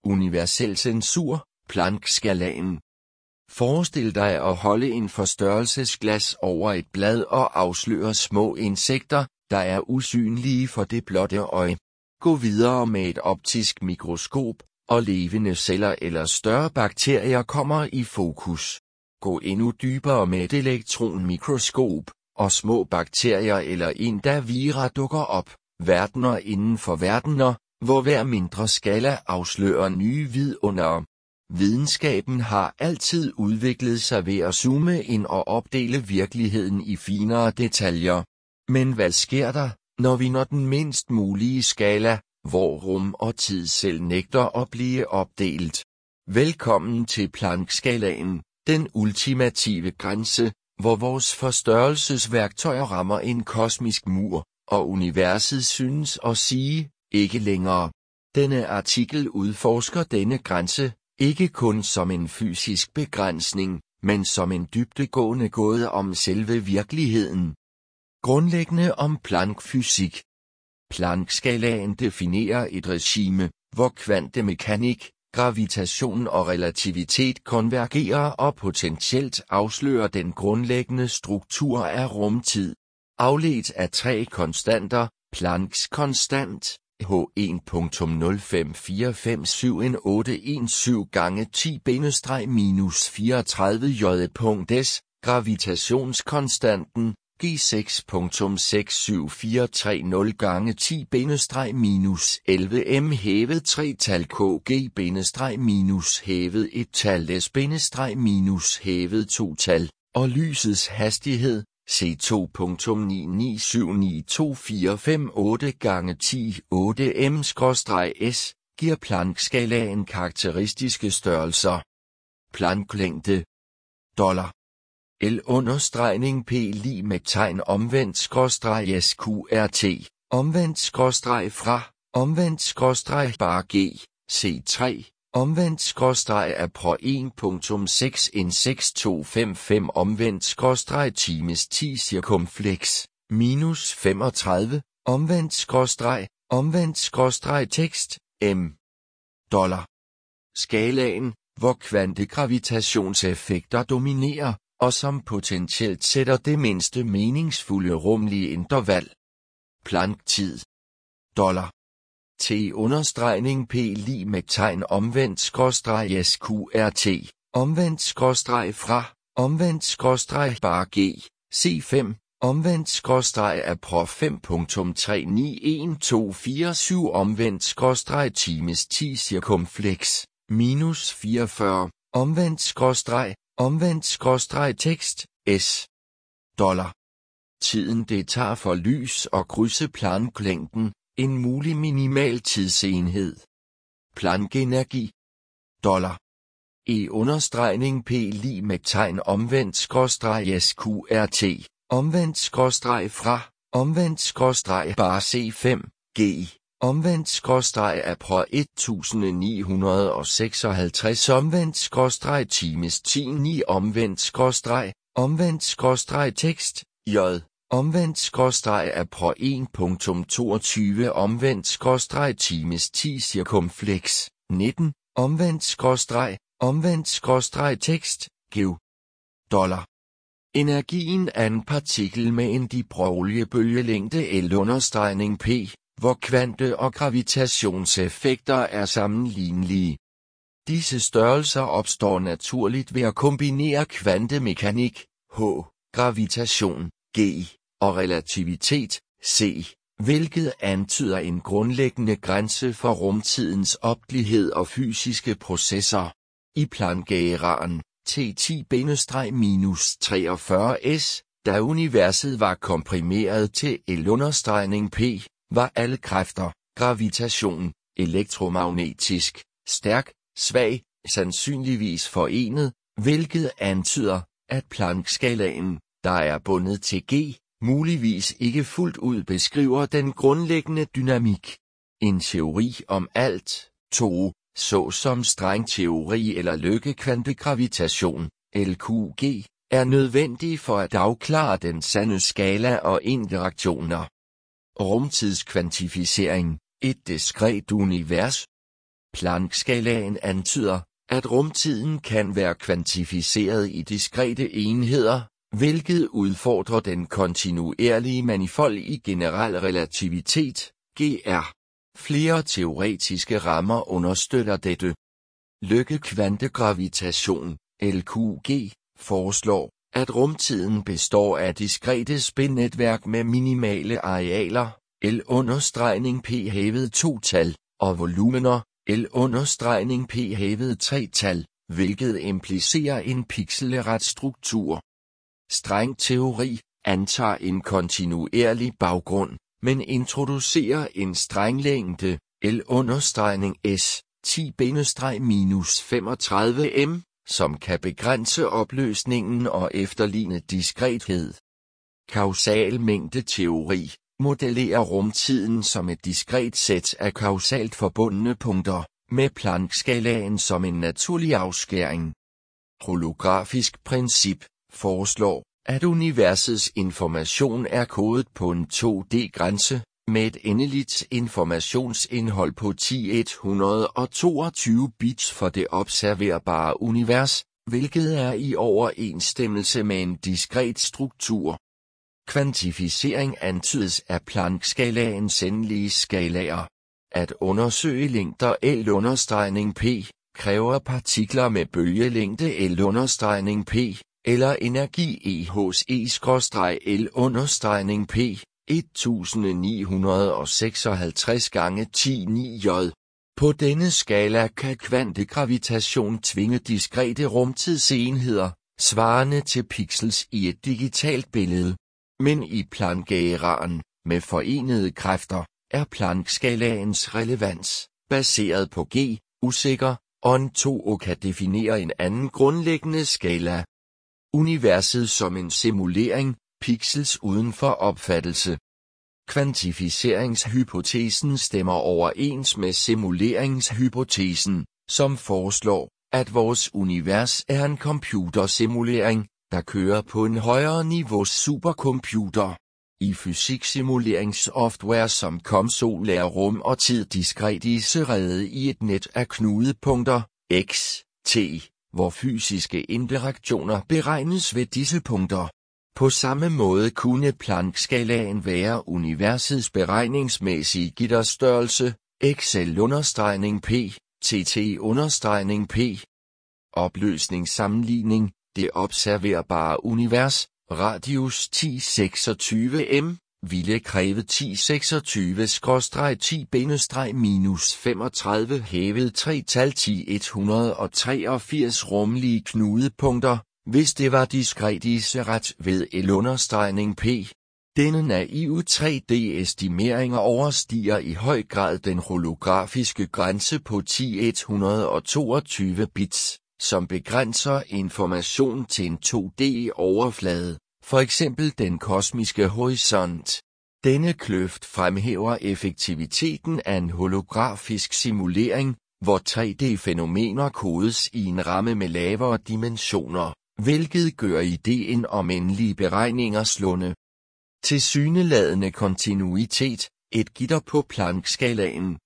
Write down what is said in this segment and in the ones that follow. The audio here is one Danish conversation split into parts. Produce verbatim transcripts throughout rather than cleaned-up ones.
Universel censur, Planck-skalaen. Forestil dig at holde en forstørrelsesglas over et blad og afsløre små insekter, der er usynlige for det blotte øje. Gå videre med et optisk mikroskop, og levende celler eller større bakterier kommer i fokus. Gå endnu dybere med et elektronmikroskop, og små bakterier eller endda vira dukker op, verdener inden for verdener, hvor hver mindre skala afslører nye vidundere. Videnskaben har altid udviklet sig ved at zoome ind og opdele virkeligheden i finere detaljer. Men hvad sker der, når vi når den mindst mulige skala, hvor rum og tid selv nægter at blive opdelt? Velkommen til Planck-skalaen, den ultimative grænse, hvor vores forstørrelsesværktøjer rammer en kosmisk mur, og universet synes at sige, ikke længere. Denne artikel udforsker denne grænse, ikke kun som en fysisk begrænsning, men som en dybdegående gåde om selve virkeligheden. Grundlæggende om Planck-fysik. Planck-skalaen definerer et regime, hvor kvantemekanik, gravitation og relativitet konvergerer og potentielt afslører den grundlæggende struktur af rumtid. Afledt af tre konstanter, Plancks konstant, H en punktum nul fem fire fem syv otte en syv gange ti minus fireogtredive J.S, gravitationskonstanten, G seks punktum seks syv fire tre nul gange ti minus elleve m hævet tre tal kg minus hævet et tal s minus hævet to tal, og lysets hastighed, C to punktum ni ni syv ni to fire fem otte gange ti otte m s, giver Planck-skalaen karakteristiske størrelser. Planck-længde. Dollar. L understregning P lig med tegn omvendt skråstreg S Q R T, omvendt skråstreg fra, omvendt skråstreg bar G, C tre, omvendt skråstreg af pro en punktum seks en seks to fem fem omvendt skråstreg times ti cirkumfleks, minus femogtredive, omvendt skråstreg, omvendt skråstreg tekst, M. Dollar. Skalaen, hvor kvantegravitationseffekter dominerer, og som potentielt sætter det mindste meningsfulde rumlige interval. Planck-tid. Dollar. T understregning P lig med tegn omvendt skråstreg S Q R T, omvendt skråstreg fra, omvendt skråstreg bar G, C fem, omvendt skråstreg af pro fem punktum tre ni en to fire syv omvendt skråstreg times ti cirkumfleks, minus fireogfyrre, omvendt skråstreg, omvendt skråstreg tekst, S. Dollar. Tiden det tager for lys at krydse Planck-længden, en mulig minimal tidsenhed. Planck-energi. Dollar. E understregning P lig med tegn omvendt skråstreg S Q R T, omvendt skråstreg fra, omvendt skråstreg bar C fem, G, omvendt skråstreg af pro et tusind ni hundrede og seksoghalvtreds omvendt skråstreg times ti ni omvendt skråstreg, omvendt skråstreg tekst, J, omvendt skråstreg af pro en punktum toogtyve omvendt skråstreg times ti cirkumfleks, nitten, omvendt skråstreg, omvendt skråstreg tekst, G. Dollar. Energien af en partikel med en Dibroglie-bølgelængde L understregning P, hvor kvante- og gravitationseffekter er sammenlignelige. Disse størrelser opstår naturligt ved at kombinere kvantemekanik, H, gravitation, G, og relativitet, C, hvilket antyder en grundlæggende grænse for rumtidens oplighed og fysiske processer. I Planck-æraen, T ti minus treogfyrre S, da universet var komprimeret til L understregning P, var alle kræfter, gravitation, elektromagnetisk, stærk, svag, sandsynligvis forenet, hvilket antyder, at Planck-skalaen, der er bundet til G, muligvis ikke fuldt ud beskriver den grundlæggende dynamik. En teori om alt, to, såsom strengteori eller løkkvantegravitation, L Q G, er nødvendig for at afklare den sande skala og interaktioner. Rumtidskvantificering, et diskret univers. Planck-skalaen antyder, at rumtiden kan være kvantificeret i diskrete enheder, hvilket udfordrer den kontinuerlige manifold i generel relativitet, G R. Flere teoretiske rammer understøtter dette. Lykke kvantegravitation, L Q G, foreslår, at rumtiden består af diskrete spinnetværk med minimale arealer, L-p hævet to-tal, og volumener, L-p hævet tre-tal, hvilket implicerer en pixeleret struktur. Streng teori antager en kontinuerlig baggrund, men introducerer en strenglængde, L-s, ti minus femogtredive m, som kan begrænse opløsningen og efterligne diskrethed. Kausal mængdeteori modellerer rumtiden som et diskret sæt af kausalt forbundne punkter, med Planck-skalaen som en naturlig afskæring. Holografisk princip foreslår, at universets information er kodet på en to D-grænse, med et endeligt informationsindhold på ti tusind et hundrede toogtyve bits for det observerbare univers, hvilket er i overensstemmelse med en diskret struktur. Kvantificering antydes af Planck-skalaens endelige skalaer. At undersøge længder L-p kræver partikler med bølgelængde L-p, eller energi E H E-L-p, niogten seksoghalvtreds gange ti ni J. På denne skala kan kvantegravitation tvinge diskrete rumtidsenheder, svarende til pixels i et digitalt billede. Men i Planck-æraen, med forenede kræfter, er Planck-skalaens relevans, baseret på G, usikker, og en to kan definere en anden grundlæggende skala. Universet som en simulering, pixels uden for opfattelse. Kvantificeringshypotesen stemmer overens med simuleringshypotesen, som foreslår, at vores univers er en computersimulering, der kører på en højere niveau supercomputer. I fysiksimuleringssoftware som COMSOL er rum og tid diskretiseret i et net af knudepunkter, x, t, hvor fysiske interaktioner beregnes ved disse punkter. På samme måde kunne Planck-skalaen være universets beregningsmæssige gitterstørrelse, xl-p, tt-p. Opløsningssammenligning, det observerbare univers, radius ti seksogtyve m, ville kræve ti seksogtyve ti minus femogtredive hævet tre-tal ti et hundrede treogfirs rumlige knudepunkter, hvis det var diskretiseret ved L-p. Denne naive tre D-estimeringer overstiger i høj grad den holografiske grænse på ti tusind et hundrede toogtyve bits, som begrænser information til en to D-overflade, for eksempel den kosmiske horisont. Denne kløft fremhæver effektiviteten af en holografisk simulering, hvor tre D-fænomener kodes i en ramme med lavere dimensioner, hvilket gør ideen om endelige beregninger slående. Tilsyneladende kontinuitet, et gitter på Planck-skalaen,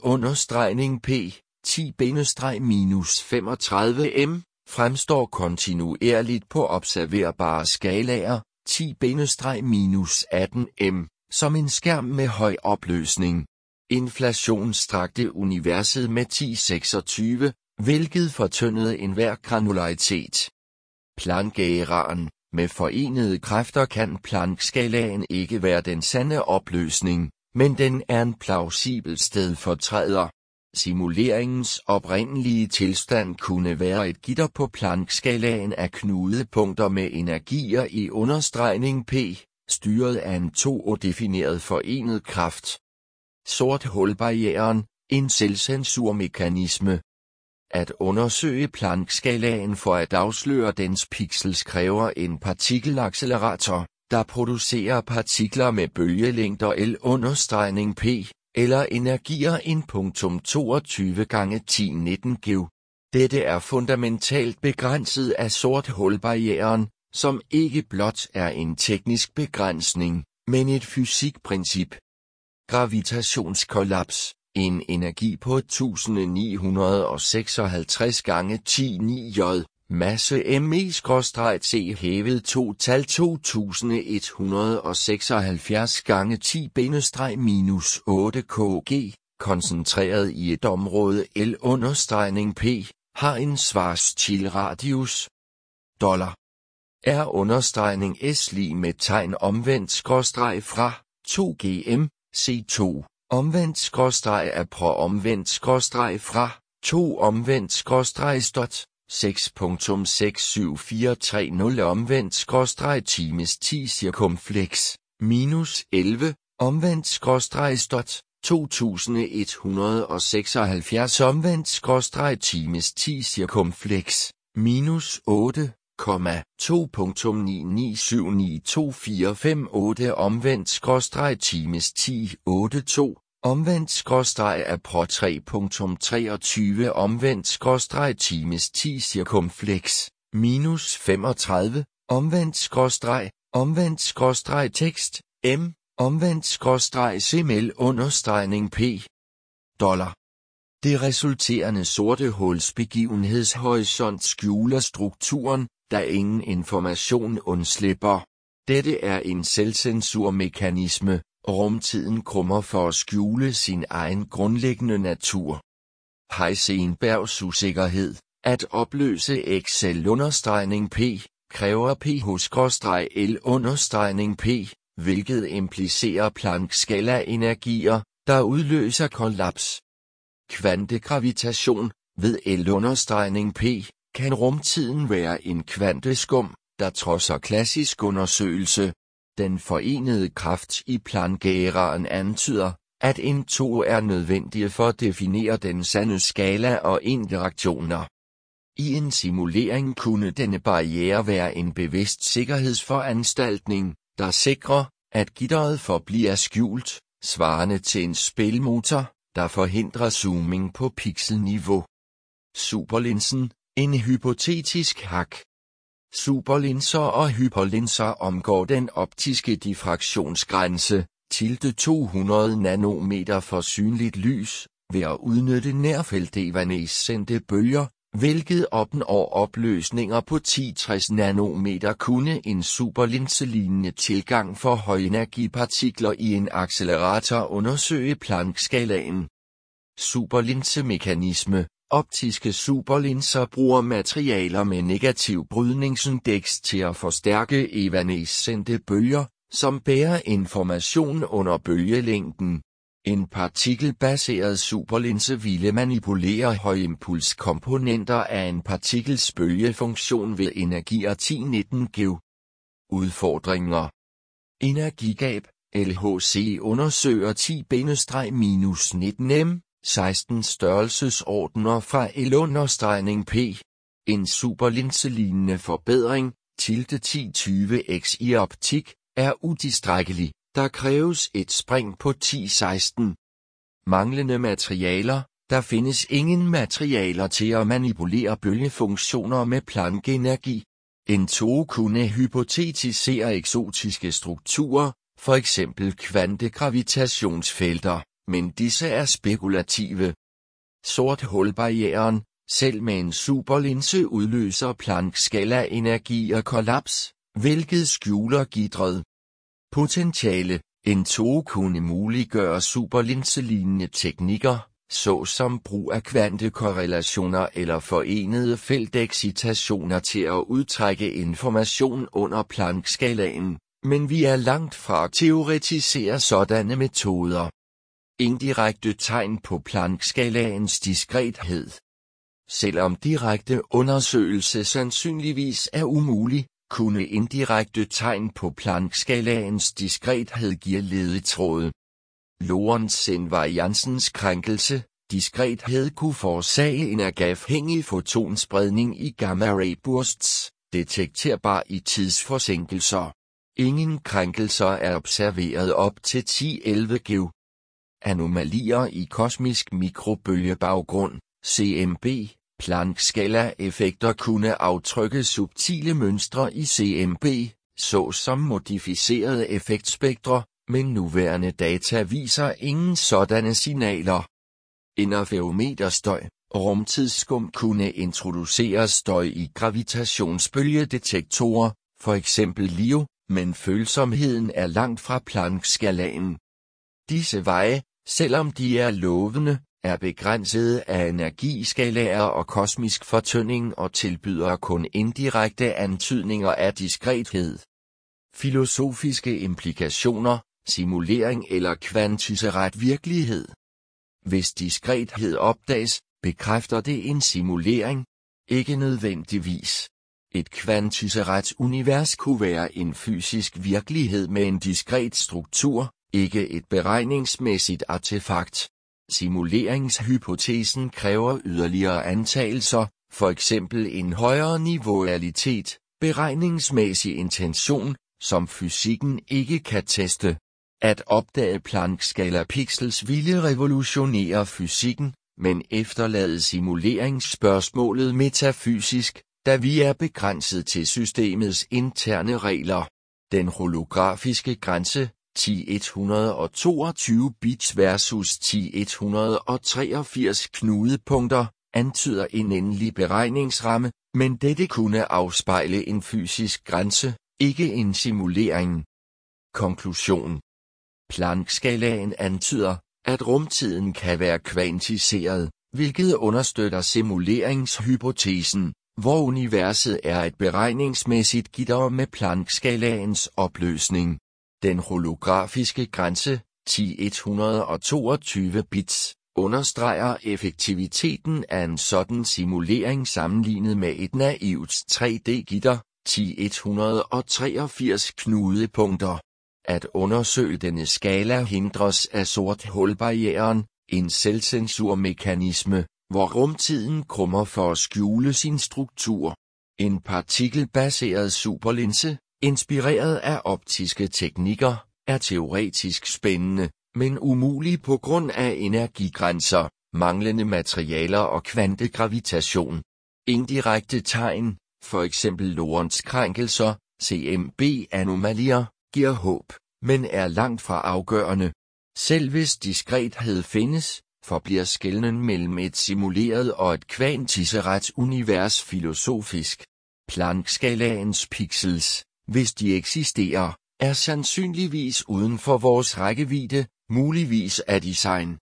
L-p, ti minus femogtredive m, fremstår kontinuerligt på observerbare skalaer, ti minus atten m, som en skærm med høj opløsning. Inflation strakte universet med ti seksogtyve, hvilket fortyndede enhver granularitet. Planck-æraen, med forenede kræfter kan Planck-skalaen ikke være den sande opløsning, men den er en plausibel stedfortræder. Simuleringens oprindelige tilstand kunne være et gitter på Planck-skalaen af knudepunkter med energier i understregning P, styret af en to defineret forenet kraft. Sort hul-barrieren, en selvcensurmekanisme. At undersøge Planck-skalaen for at afsløre dens pixels kræver en partikelaccelerator, der producerer partikler med bølgelængder L-p, eller energier en toogtyve gange ti nitten GeV. Dette er fundamentalt begrænset af sort hul-barrieren, som ikke blot er en teknisk begrænsning, men et fysikprincip. Gravitationskollaps, En energi på tusind ni hundrede seksoghalvtreds gange ti ni j, masse me-t hævet to tal to tusind et hundrede seksoghalvfjerds gange ti minus otte kg, koncentreret i et område L-p, har en svarstilradius. Dollar. R understregning S lig med tegn omvendt skråstreg fra to gm, C to, omvendt skråstreg er pro omvendt skråstreg fra to omvendt skråstreg stot, seks komma seks syv fire tre nul omvendt skråstreg times ti cirkumflex, minus elleve, omvendt skråstreg stot, to tusind et hundrede seksoghalvfjerds omvendt skråstreg times ti cirkumflex, minus otte, to komma ni ni syv ni to fire fem otte omvendt skråstreg times ti otte to, omvendt skråstreg er pro tre komma treogtyve omvendt skråstreg times ti cirkumflex, minus femogtredive, omvendt skråstreg, omvendt skråstreg tekst, m, omvendt skråstreg cml understregning p. Dollar. Det resulterende sorte huls begivenhedshorisont skjuler strukturen, da ingen information undslipper. Dette er en selvcensurmekanisme, rumtiden krummer for at skjule sin egen grundlæggende natur. Heisenbergs usikkerhed, at opløse Excel-understregning p, kræver pH-L-understregning p, hvilket implicerer Planck-skala-energier, der udløser kollaps. Kvantegravitation, ved L-understregning p, kan rumtiden være en kvanteskum, der trodser klassisk undersøgelse. Den forenede kraft i Planck-æraen antyder, at en to er nødvendig for at definere den sande skala og interaktioner. I en simulering kunne denne barriere være en bevidst sikkerhedsforanstaltning, der sikrer, at gitteret forbliver skjult, svarende til en spilmotor, der forhindrer zooming på pixelniveau. Superlinsen, en hypotetisk hak. Superlinser og hyperlinser omgår den optiske diffraktionsgrænse, tilde to hundrede nanometer for synligt lys, ved at udnytte nærfeltevanescente bølger, hvilket opnår opløsninger på ti til tres nanometer. Kunne en superlinselignende tilgang for højenergipartikler i en accelerator undersøge Planck-skalaen. Superlinsemekanisme. Optiske superlinser bruger materialer med negativ brydningsindeks til at forstærke evanescente bølger, som bærer information under bølgelængden. En partikelbaseret superlinse ville manipulere højimpulskomponenter af en partikels bølgefunktion ved energier ti nitten GeV. Udfordringer. Energigab. L H C undersøger ti nitten M. seksten størrelsesordener fra L-understregning p. En superlinselignende forbedring, tilde ti tyve x i optik, er utilstrækkelig, der kræves et spring på ti seksten. Manglende materialer. Der findes ingen materialer til at manipulere bølgefunktioner med Planck-energi. En tog kunne hypotetisere eksotiske strukturer, for eksempel kvantegravitationsfelter, men disse er spekulative. Sort hul-barrieren, selv med en superlinse udløser Planck-skala-energi og kollaps, hvilket skjuler gitteret. Potentiale. En tog kunne muliggøre superlinselignende teknikker, såsom brug af kvantekorrelationer eller forenede feltekscitationer til at udtrække information under Planck-skalaen, men vi er langt fra at teoretisere sådanne metoder. Indirekte tegn på Planck-skalaens diskrethed. Selvom direkte undersøgelse sandsynligvis er umulig, kunne indirekte tegn på Planck-skalaens diskrethed give ledetråde. Lorentz-invariancens krænkelse, diskrethed kunne forårsage en agafhængig fotonspredning i gamma-ray bursts, detekterbar i tidsforsinkelser. Ingen krænkelser er observeret op til ti elleve GeV. Anomalier i kosmisk mikrobølgebaggrund, C M B, Planck-skala-effekter kunne aftrykke subtile mønstre i C M B, såsom modificerede effektspektre, men nuværende data viser ingen sådanne signaler. Interferometerstøj. Rumtidsskum kunne introducere støj i gravitationsbølgedetektorer, for eksempel LIGO, men følsomheden er langt fra Planck-skalaen. Disse veje, selvom de er lovende, er begrænsede af energiskalaer og kosmisk fortynding og tilbyder kun indirekte antydninger af diskrethed. Filosofiske implikationer, simulering eller kvantisseret virkelighed. Hvis diskrethed opdages, bekræfter det en simulering, ikke nødvendigvis. Et kvantisseret univers kunne være en fysisk virkelighed med en diskret struktur, ikke et beregningsmæssigt artefakt. Simuleringshypotesen kræver yderligere antagelser, for eksempel en højere niveaualitet, beregningsmæssig intention, som fysikken ikke kan teste. At opdage Planck-skala pixels ville revolutionere fysikken, men efterlade simuleringsspørgsmålet metafysisk, da vi er begrænset til systemets interne regler. Den holografiske grænse, ti et hundrede og toogtyve bits versus ti et hundrede og treogfirs knudepunkter, antyder en endelig beregningsramme, men dette kunne afspejle en fysisk grænse, ikke en simulering. Konklusion. Planck-skalaen antyder, at rumtiden kan være kvantiseret, hvilket understøtter simuleringshypotesen, hvor universet er et beregningsmæssigt gitter med Planck-skalaens opløsning. Den holografiske grænse, ti et hundrede og toogtyve bits, understreger effektiviteten af en sådan simulering sammenlignet med et naivt tre D-gitter, ti et hundrede og treogfirs knudepunkter. At undersøge denne skala hindres af sort-hul-barrieren, en selvcensurmekanisme, hvor rumtiden krummer for at skjule sin struktur. En partikelbaseret superlinse, inspireret af optiske teknikker, er teoretisk spændende, men umulig på grund af energigrænser, manglende materialer og kvantegravitation. Indirekte tegn, for eksempel Lorentz-krænkelser, C M B-anomalier, giver håb, men er langt fra afgørende. Selv hvis diskrethed findes, forbliver skelnen mellem et simuleret og et kvantisseret univers filosofisk. Planck-skalaens pixels, hvis de eksisterer, er sandsynligvis uden for vores rækkevidde, muligvis af design.